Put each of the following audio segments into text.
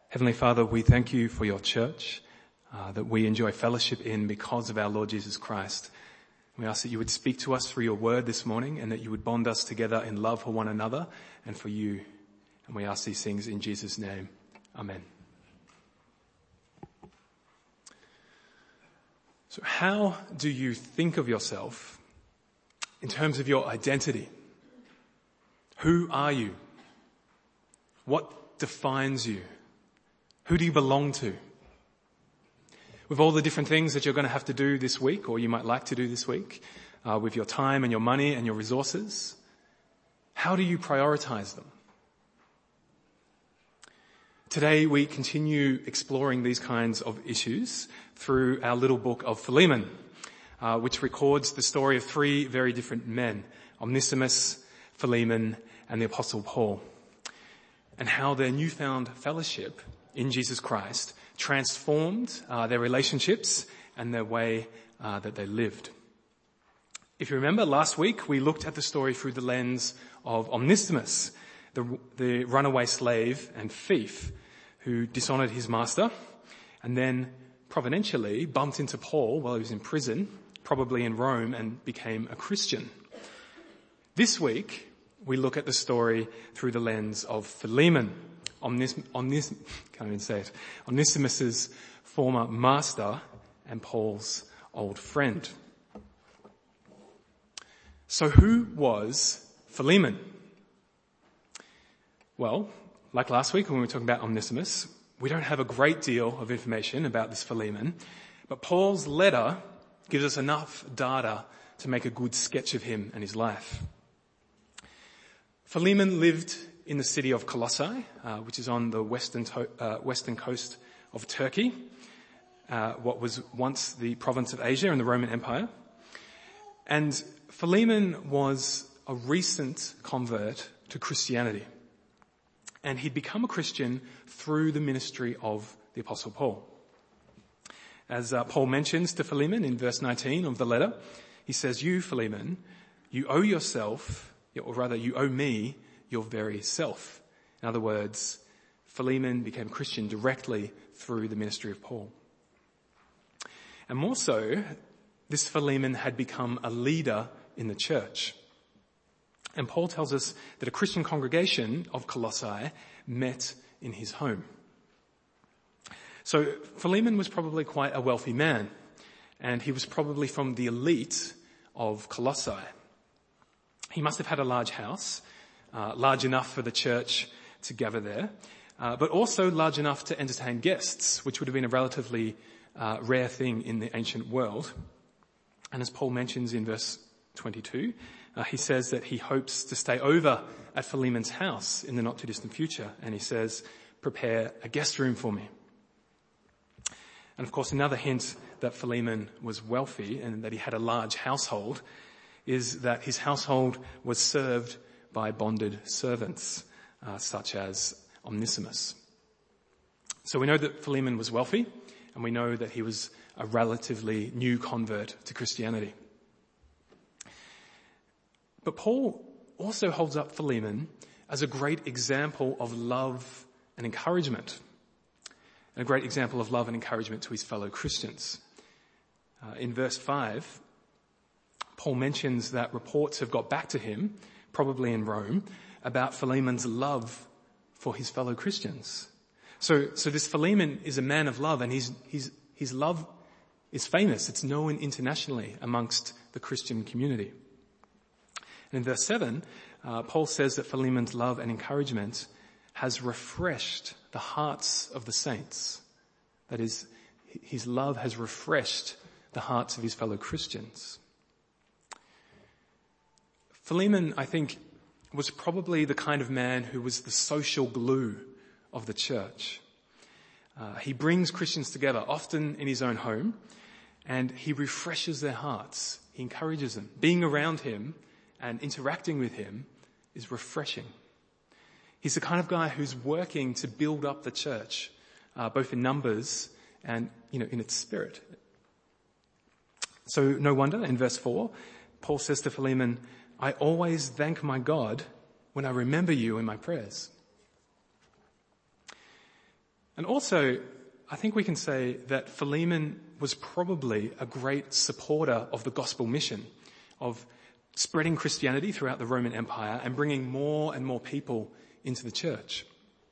Heavenly Father, we thank you for your church that we enjoy fellowship in because of our Lord Jesus Christ. We ask that you would speak to us through your word this morning and that you would bond us together in love for one another and for you. And we ask these things in Jesus' name. Amen. So how do you think of yourself in terms of your identity? Who are you? What defines you? Who do you belong to? With all the different things that you're going to have to do this week, or you might like to do this week, with your time and your money and your resources, how do you prioritize them? Today we continue exploring these kinds of issues through our little book of Philemon, which records the story of three very different men, Onesimus, Philemon, and the Apostle Paul, and how their newfound fellowship in Jesus Christ transformed their relationships and their way that they lived. If you remember, last week we looked at the story through the lens of Onesimus, the runaway slave and thief who dishonored his master and then providentially bumped into Paul while he was in prison, probably in Rome, and became a Christian. This week we look at the story through the lens of Philemon, Onesimus's former master and Paul's old friend. So who was Philemon? Well, like last week when we were talking about Onesimus, we don't have a great deal of information about this Philemon, but Paul's letter gives us enough data to make a good sketch of him and his life. Philemon lived in the city of Colossae, which is on the western coast of Turkey, what was once the province of Asia in the Roman Empire. And Philemon was a recent convert to Christianity. And he'd become a Christian through the ministry of the Apostle Paul. As Paul mentions to Philemon in verse 19 of the letter, he says, "You, Philemon, you owe yourself, or rather you owe me, your very self." In other words, Philemon became a Christian directly through the ministry of Paul. And more so, this Philemon had become a leader in the church. And Paul tells us that a Christian congregation of Colossae met in his home. So Philemon was probably quite a wealthy man, and he was probably from the elite of Colossae. He must have had a large house, large enough for the church to gather there, but also large enough to entertain guests, which would have been a relatively rare thing in the ancient world. And as Paul mentions in verse 22, he says that he hopes to stay over at Philemon's house in the not too distant future. And he says, "Prepare a guest room for me." And of course, another hint that Philemon was wealthy and that he had a large household is that his household was served by bonded servants, such as Onesimus. So we know that Philemon was wealthy, and we know that he was a relatively new convert to Christianity. But Paul also holds up Philemon as a great example of love and encouragement, and a great example of love and encouragement to his fellow Christians. In verse 5, Paul mentions that reports have got back to him, probably in Rome, about Philemon's love for his fellow Christians. So this Philemon is a man of love, and his love is famous. It's known internationally amongst the Christian community. And in verse 7, Paul says that Philemon's love and encouragement has refreshed the hearts of the saints. That is, his love has refreshed the hearts of his fellow Christians. Philemon, I think, was probably the kind of man who was the social glue of the church. He brings Christians together, often in his own home, and he refreshes their hearts. He encourages them. Being around him and interacting with him is refreshing. He's the kind of guy who's working to build up the church, both in numbers and, in its spirit. So no wonder in verse 4, Paul says to Philemon, "I always thank my God when I remember you in my prayers." And also, I think we can say that Philemon was probably a great supporter of the gospel mission of spreading Christianity throughout the Roman Empire and bringing more and more people into the church.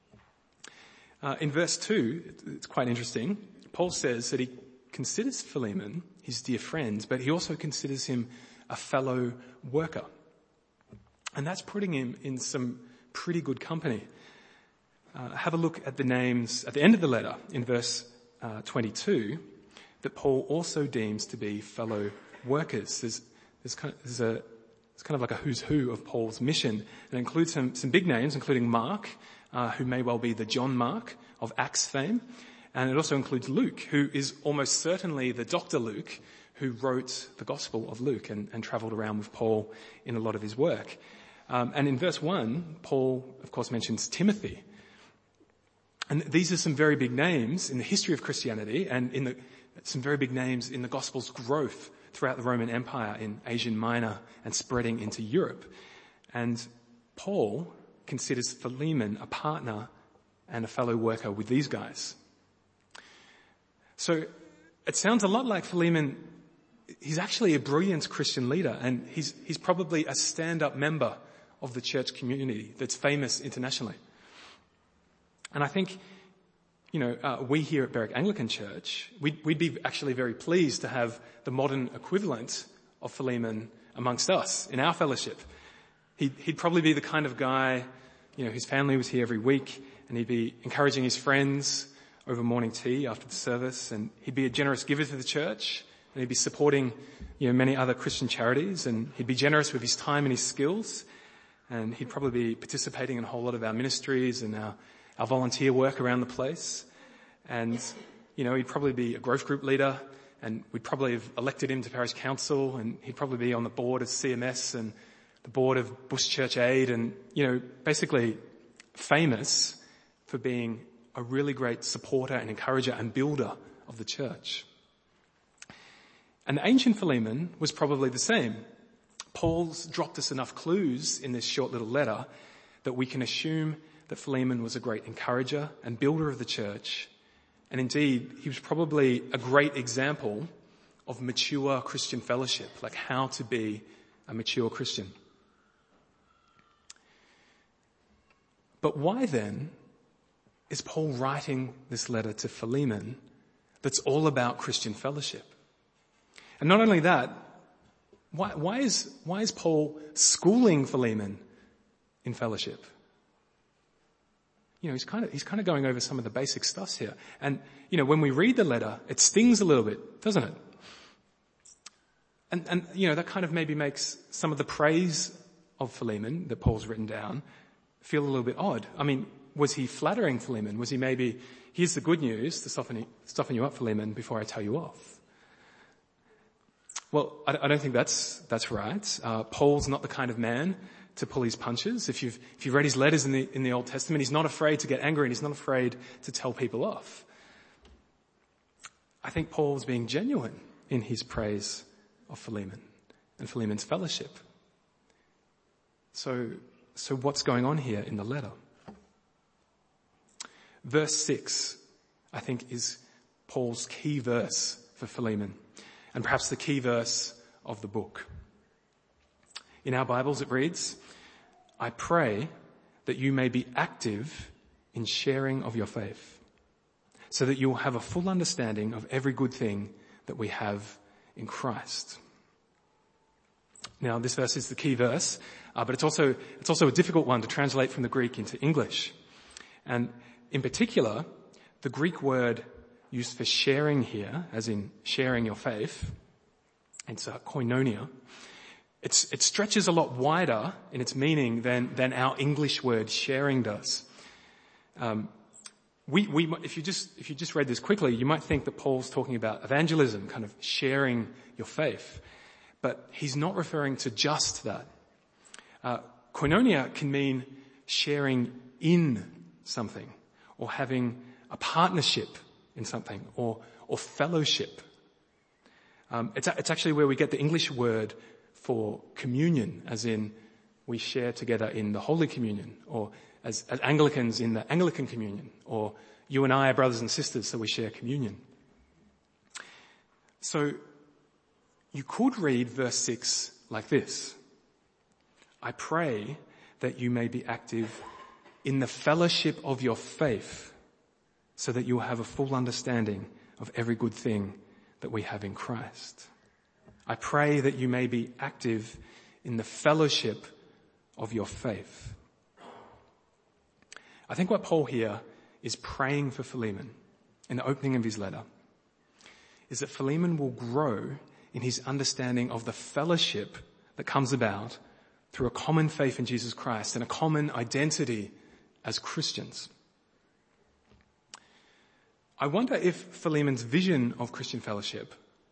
In verse 2, it's quite interesting. Paul says that he considers Philemon his dear friend, but he also considers him a fellow worker. And that's putting him in some pretty good company. Have a look at the names at the end of the letter in verse 22 that Paul also deems to be fellow workers. There's kind of like a who's who of Paul's mission. It includes some big names, including Mark, who may well be the John Mark of Acts fame. And it also includes Luke, who is almost certainly the Dr. Luke who wrote the Gospel of Luke and travelled around with Paul in a lot of his work. And in verse 1, Paul, of course, mentions Timothy. And these are some very big names in the history of Christianity and some very big names in the Gospel's growth throughout the Roman Empire in Asia Minor and spreading into Europe. And Paul considers Philemon a partner and a fellow worker with these guys. So it sounds a lot like Philemon. He's actually a brilliant Christian leader, and he's probably a stand-up member of the church community that's famous internationally. And I think, we here at Berwick Anglican Church, we'd be actually very pleased to have the modern equivalent of Philemon amongst us in our fellowship. He'd probably be the kind of guy, whose family was here every week, and he'd be encouraging his friends over morning tea after the service, and he'd be a generous giver to the church, and he'd be supporting, many other Christian charities, and he'd be generous with his time and his skills, and he'd probably be participating in a whole lot of our ministries and our volunteer work around the place. And, he'd probably be a growth group leader, and we'd probably have elected him to parish council, and he'd probably be on the board of CMS and the board of Bush Church Aid, and, basically famous for being a really great supporter and encourager and builder of the church. And the ancient Philemon was probably the same. Paul's dropped us enough clues in this short little letter that we can assume that Philemon was a great encourager and builder of the church. And indeed, he was probably a great example of mature Christian fellowship, like how to be a mature Christian. But why then is Paul writing this letter to Philemon that's all about Christian fellowship? And not only that, why is Paul schooling Philemon in fellowship? He's kind of going over some of the basic stuff here. And, when we read the letter, it stings a little bit, doesn't it? And that kind of maybe makes some of the praise of Philemon that Paul's written down feel a little bit odd. I mean, was he flattering Philemon? Was he maybe, here's the good news to soften you up, Philemon, before I tell you off? Well, I don't think that's right. Paul's not the kind of man to pull his punches. If you've read his letters in the Old Testament, he's not afraid to get angry and he's not afraid to tell people off. I think Paul's being genuine in his praise of Philemon and Philemon's fellowship. So what's going on here in the letter? Verse 6, I think, is Paul's key verse for Philemon, and perhaps the key verse of the book. In our Bibles it reads, "I pray that you may be active in sharing of your faith, so that you will have a full understanding of every good thing that we have in Christ." Now, this verse is the key verse, but it's also a difficult one to translate from the Greek into English. And in particular, the Greek word used for sharing here, as in sharing your faith, it's koinonia. It stretches a lot wider in its meaning than our English word sharing does. If you just read this quickly, you might think that Paul's talking about evangelism, kind of sharing your faith. But he's not referring to just that. Koinonia can mean sharing in something, or having a partnership in something, or fellowship. It's actually where we get the English word for communion, as in we share together in the Holy Communion, or as Anglicans in the Anglican Communion, or You and I are brothers and sisters, so we share communion. So you could read verse 6 like this: I pray that you may be active in the fellowship of your faith, so that you will have a full understanding of every good thing that we have in Christ. I pray that you may be active in the fellowship of your faith. I think what Paul here is praying for Philemon in the opening of his letter is that Philemon will grow in his understanding of the fellowship that comes about through a common faith in Jesus Christ and a common identity as Christians. I wonder if Philemon's vision of Christian fellowship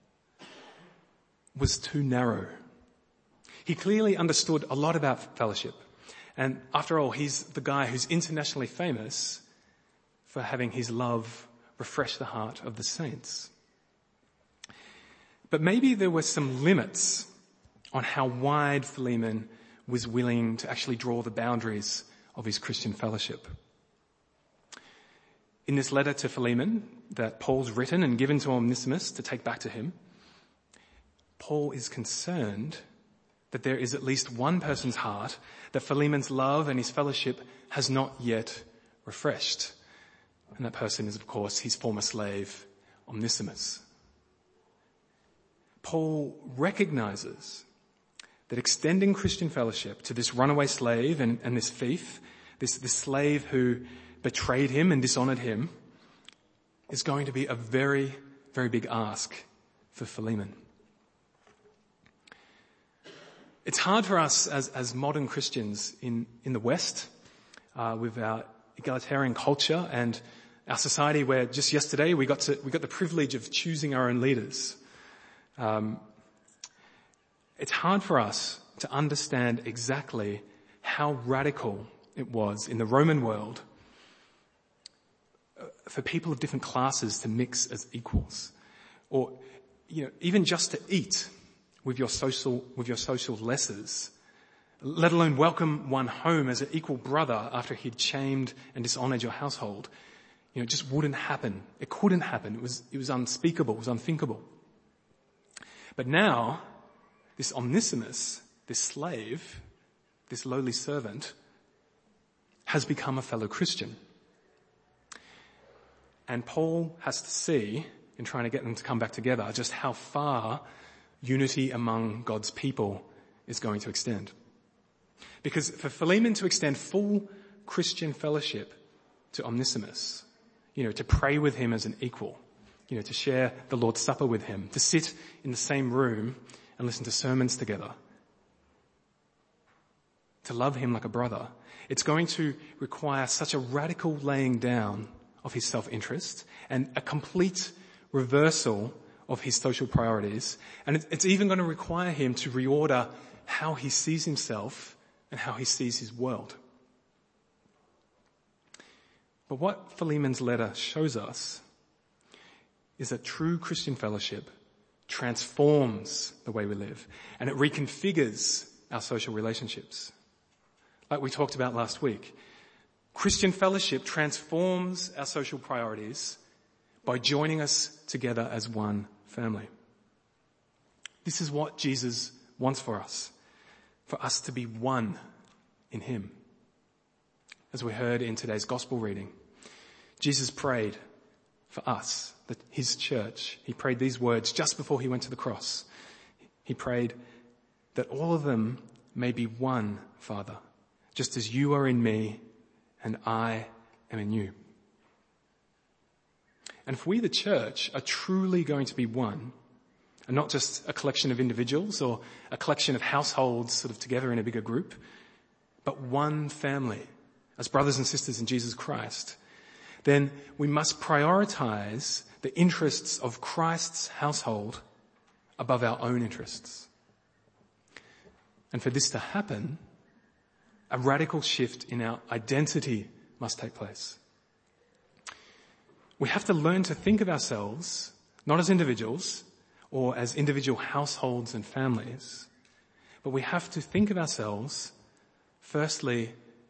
was too narrow. He clearly understood a lot about fellowship. And after all, he's the guy who's internationally famous for having his love refresh the heart of the saints. But maybe there were some limits on how wide Philemon was willing to actually draw the boundaries of his Christian fellowship. In this letter to Philemon that Paul's written and given to Onesimus to take back to him, Paul is concerned that there is at least one person's heart that Philemon's love and his fellowship has not yet refreshed. And that person is, of course, his former slave, Onesimus. Paul recognizes that extending Christian fellowship to this runaway slave and this thief, this slave who betrayed him and dishonored him, is going to be a very, very big ask for Philemon. It's hard for us as modern Christians in the West, with our egalitarian culture and our society where just yesterday we got the privilege of choosing our own leaders. It's hard for us to understand exactly how radical it was in the Roman world for people of different classes to mix as equals, or even just to eat with your social lessers, let alone welcome one home as an equal brother after he'd shamed and dishonored your household. It just wouldn't happen. It couldn't happen. It was unspeakable. It was unthinkable. But now, this Onesimus, this slave, this lowly servant, has become a fellow Christian. And Paul has to see, in trying to get them to come back together, just how far unity among God's people is going to extend. Because for Philemon to extend full Christian fellowship to Onesimus, to pray with him as an equal, to share the Lord's Supper with him, to sit in the same room and listen to sermons together, to love him like a brother, it's going to require such a radical laying down of his self-interest and a complete reversal of his social priorities. And it's even going to require him to reorder how he sees himself and how he sees his world. But what Philemon's letter shows us is that true Christian fellowship transforms the way we live, and it reconfigures our social relationships. Like we talked about last week, Christian fellowship transforms our social priorities by joining us together as one family. This is what Jesus wants for us to be one in him. As we heard in today's gospel reading, Jesus prayed for us, that his church. He prayed these words just before he went to the cross. He prayed that all of them may be one, Father, just as you are in me and I am in you. And if we, the church, are truly going to be one, and not just a collection of individuals or a collection of households sort of together in a bigger group, but one family, as brothers and sisters in Jesus Christ, then we must prioritize the interests of Christ's household above our own interests. And for this to happen, a radical shift in our identity must take place. We have to learn to think of ourselves not as individuals or as individual households and families, but we have to think of ourselves firstly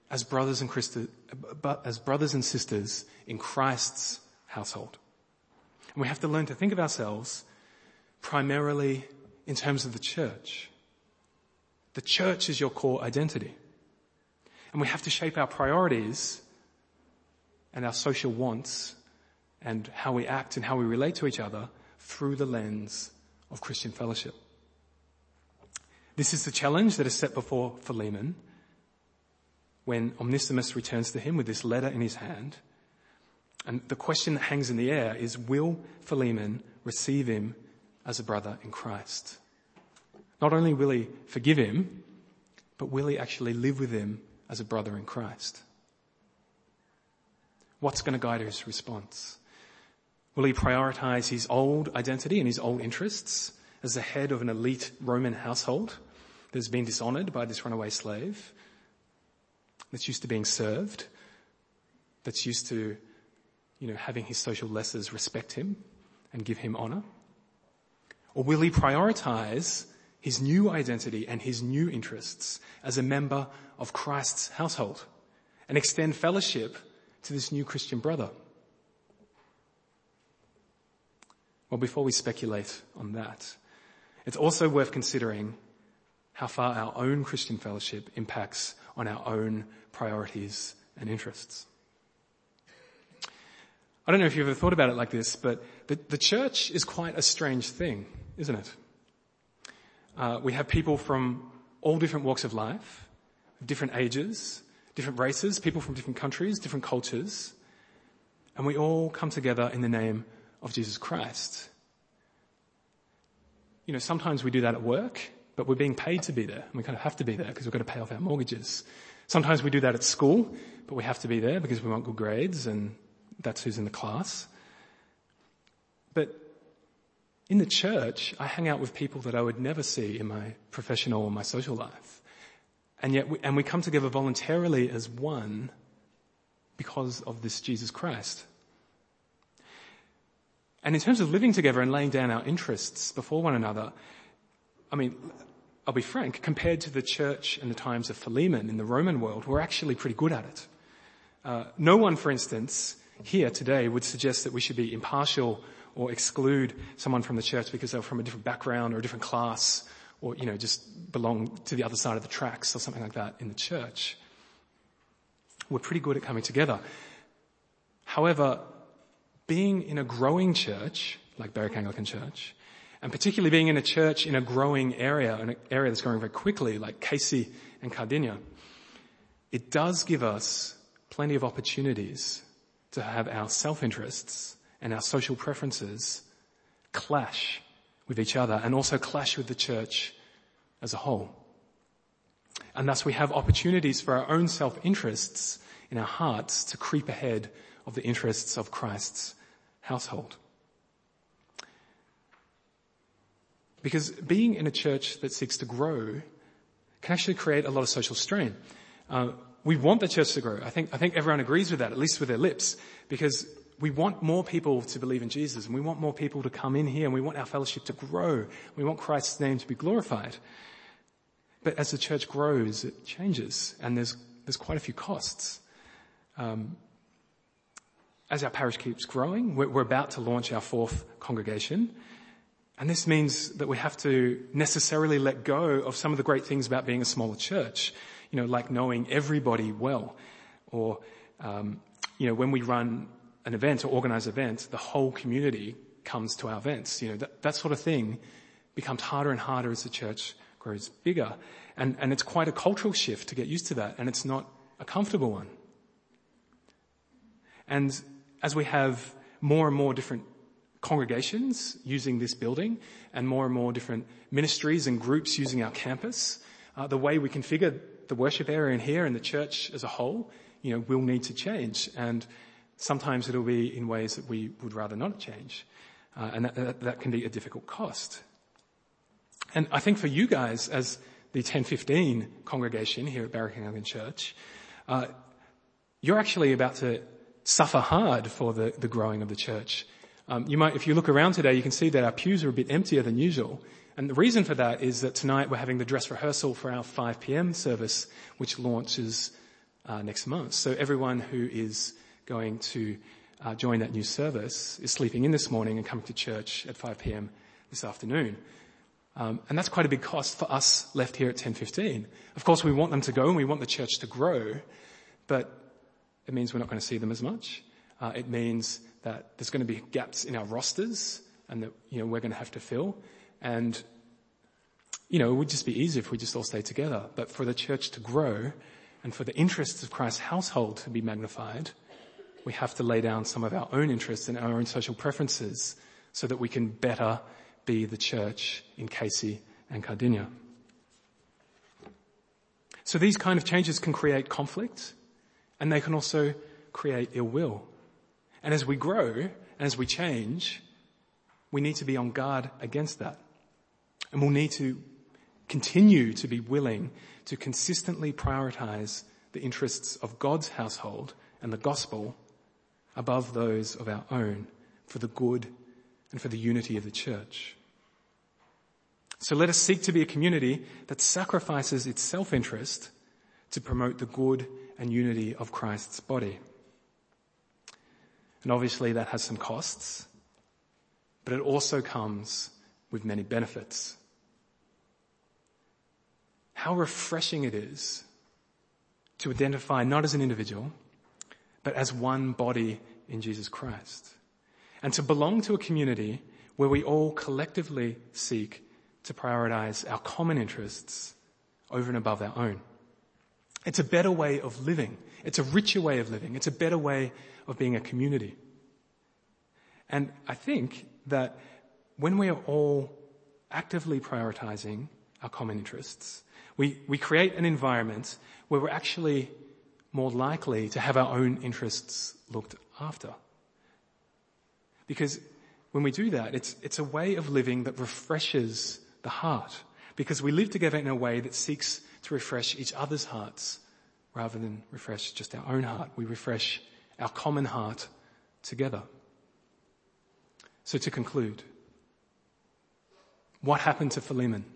as brothers and sisters in Christ's household. And we have to learn to think of ourselves primarily in terms of the church. The church is your core identity. And we have to shape our priorities and our social wants and how we act and how we relate to each other through the lens of Christian fellowship. This is the challenge that is set before Philemon when Onesimus returns to him with this letter in his hand. And the question that hangs in the air is, will Philemon receive him as a brother in Christ? Not only will he forgive him, but will he actually live with him as a brother in Christ? What's going to guide his response? Will he prioritize his old identity and his old interests as the head of an elite Roman household that's been dishonored by this runaway slave, that's used to being served, that's used to, having his social lessers respect him and give him honor? Or will he prioritize his new identity and his new interests as a member of Christ's household and extend fellowship to this new Christian brother? Well, before we speculate on that, it's also worth considering how far our own Christian fellowship impacts on our own priorities and interests. I don't know if you've ever thought about it like this, but the church is quite a strange thing, isn't it? We have people from all different walks of life, different ages, different races, people from different countries, different cultures, and we all come together in the name of Jesus Christ. Sometimes we do that at work, but we're being paid to be there, and we kind of have to be there because we've got to pay off our mortgages. Sometimes we do that at school, but we have to be there because we want good grades, and that's who's in the class. But in the church, I hang out with people that I would never see in my professional or my social life. And yet, we come together voluntarily as one because of this Jesus Christ. And in terms of living together and laying down our interests before one another, I'll be frank, compared to the church in the times of Philemon in the Roman world, we're actually pretty good at it. No one, for instance, here today would suggest that we should be impartial or exclude someone from the church because they're from a different background or a different class or, just belong to the other side of the tracks or something like that in the church. We're pretty good at coming together. However, being in a growing church, like Berwick Anglican Church, and particularly being in a church in a growing area, an area that's growing very quickly, like Casey and Cardinia, it does give us plenty of opportunities to have our self-interests and our social preferences clash with each other and also clash with the church as a whole. And thus we have opportunities for our own self-interests in our hearts to creep ahead of the interests of Christ's household. Because being in a church that seeks to grow can actually create a lot of social strain. We want the church to grow. I think everyone agrees with that, at least with their lips, because we want more people to believe in Jesus and we want more people to come in here and we want our fellowship to grow. We want Christ's name to be glorified. But as the church grows, it changes and there's quite a few costs. As our parish keeps growing, we're about to launch our 4th congregation. And this means that we have to necessarily let go of some of the great things about being a smaller church, like knowing everybody well. Or, when we run an event or organize an event, the whole community comes to our events. That sort of thing becomes harder and harder as the church grows bigger. And it's quite a cultural shift to get used to that. And it's not a comfortable one. And as we have more and more different congregations using this building and more different ministries and groups using our campus, the way we configure the worship area in here and the church as a whole, will need to change. And sometimes it'll be in ways that we would rather not change. And that can be a difficult cost. And I think for you guys as the 1015 congregation here at Berwick Anglican Church, you're actually about to suffer hard for the growing of the church. If you look around today, you can see that our pews are a bit emptier than usual. And the reason for that is that tonight we're having the dress rehearsal for our 5 p.m. service, which launches next month. So everyone who is going to join that new service is sleeping in this morning and coming to church at 5 p.m. this afternoon. And that's quite a big cost for us left here at 10:15. Of course, we want them to go and we want the church to grow, but it means we're not going to see them as much. It means that there's going to be gaps in our rosters and that, we're going to have to fill. And, it would just be easier if we just all stayed together. But for the church to grow and for the interests of Christ's household to be magnified, we have to lay down some of our own interests and our own social preferences so that we can better be the church in Casey and Cardinia. So these kind of changes can create conflict, and they can also create ill will. And as we grow, and as we change, we need to be on guard against that. And we'll need to continue to be willing to consistently prioritize the interests of God's household and the gospel above those of our own for the good and for the unity of the church. So let us seek to be a community that sacrifices its self-interest to promote the good and unity of Christ's body. And obviously that has some costs, but it also comes with many benefits. How refreshing it is to identify not as an individual, but as one body in Jesus Christ. And to belong to a community where we all collectively seek to prioritize our common interests over and above our own. It's a better way of living. It's a richer way of living. It's a better way of being a community. And I think that when we are all actively prioritizing our common interests, we create an environment where we're actually more likely to have our own interests looked after. Because when we do that, it's a way of living that refreshes the heart, because we live together in a way that seeks to refresh each other's hearts rather than refresh just our own heart. We refresh our common heart together. So to conclude, what happened to Philemon?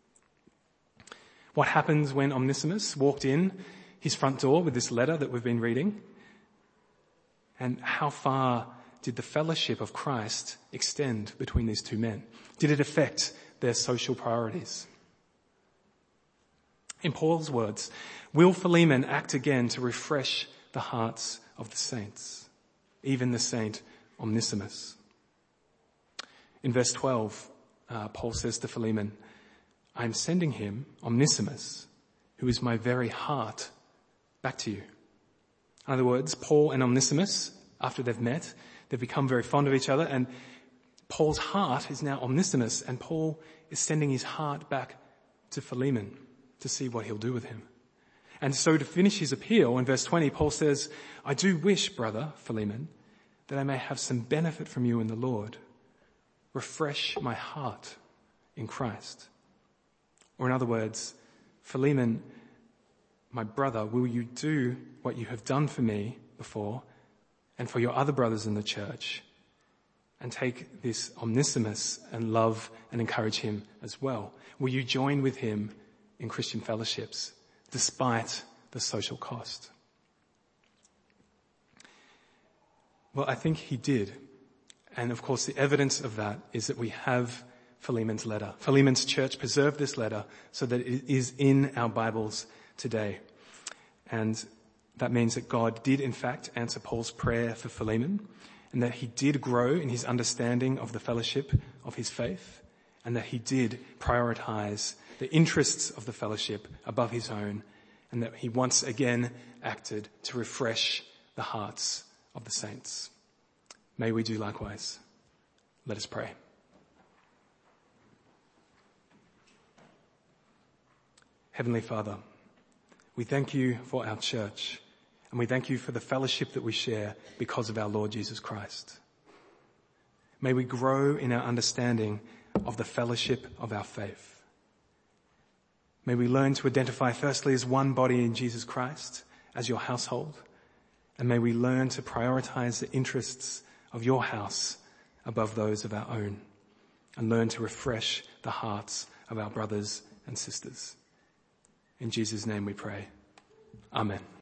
What happens when Onesimus walked in his front door with this letter that we've been reading? And how far did the fellowship of Christ extend between these two men? Did it affect their social priorities? In Paul's words, will Philemon act again to refresh the hearts of the saints, even the saint Onesimus? In verse 12, Paul says to Philemon, I am sending him, Onesimus, who is my very heart, back to you. In other words, Paul and Onesimus, after they've met, they've become very fond of each other, and Paul's heart is now Onesimus, and Paul is sending his heart back to Philemon to see what he'll do with him. And so to finish his appeal, in verse 20, Paul says, I do wish, brother Philemon, that I may have some benefit from you in the Lord. Refresh my heart in Christ. Or in other words, Philemon, my brother, will you do what you have done for me before and for your other brothers in the church, and take this Onesimus and love and encourage him as well? Will you join with him in Christian fellowships despite the social cost? Well, I think he did. And of course the evidence of that is that we have Philemon's letter. Philemon's church preserved this letter so that it is in our Bibles today. And that means that God did in fact answer Paul's prayer for Philemon, and that he did grow in his understanding of the fellowship of his faith, and that he did prioritize the interests of the fellowship above his own, and that he once again acted to refresh the hearts of the saints. May we do likewise. Let us pray. Heavenly Father, we thank you for our church, and we thank you for the fellowship that we share because of our Lord Jesus Christ. May we grow in our understanding of the fellowship of our faith. May we learn to identify firstly as one body in Jesus Christ, as your household, and may we learn to prioritize the interests of your house above those of our own, and learn to refresh the hearts of our brothers and sisters. In Jesus' name we pray. Amen.